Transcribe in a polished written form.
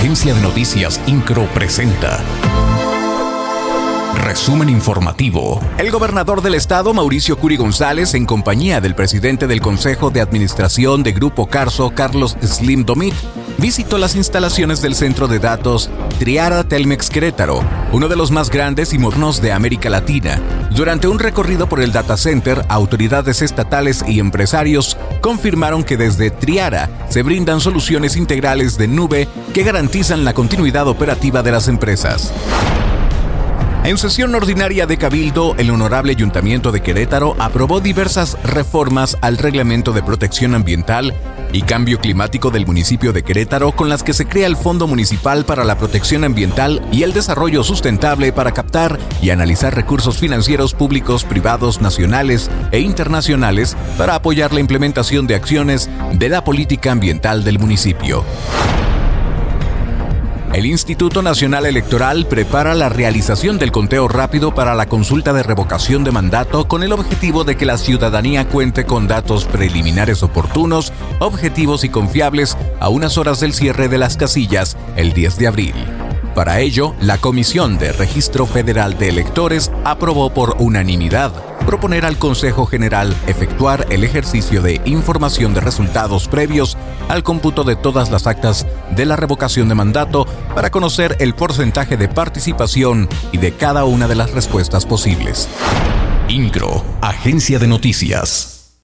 Agencia de Noticias Incro presenta Resumen informativo. El gobernador del estado, Mauricio Curi González, en compañía del presidente del Consejo de Administración de Grupo Carso, Carlos Slim Domit, visitó las instalaciones del centro de datos Triara Telmex Querétaro, uno de los más grandes y modernos de América Latina. Durante un recorrido por el data center, autoridades estatales y empresarios confirmaron que desde Triara se brindan soluciones integrales de nube que garantizan la continuidad operativa de las empresas. En sesión ordinaria de Cabildo, el Honorable Ayuntamiento de Querétaro aprobó diversas reformas al Reglamento de Protección Ambiental y Cambio Climático del municipio de Querétaro, con las que se crea el Fondo Municipal para la Protección Ambiental y el Desarrollo Sustentable para captar y analizar recursos financieros públicos, privados, nacionales e internacionales para apoyar la implementación de acciones de la política ambiental del municipio. El Instituto Nacional Electoral prepara la realización del conteo rápido para la consulta de revocación de mandato con el objetivo de que la ciudadanía cuente con datos preliminares oportunos, objetivos y confiables a unas horas del cierre de las casillas el 10 de abril. Para ello, la Comisión de Registro Federal de Electores aprobó por unanimidad proponer al Consejo General efectuar el ejercicio de información de resultados previos al cómputo de todas las actas de la revocación de mandato para conocer el porcentaje de participación y de cada una de las respuestas posibles. Incro, Agencia de Noticias.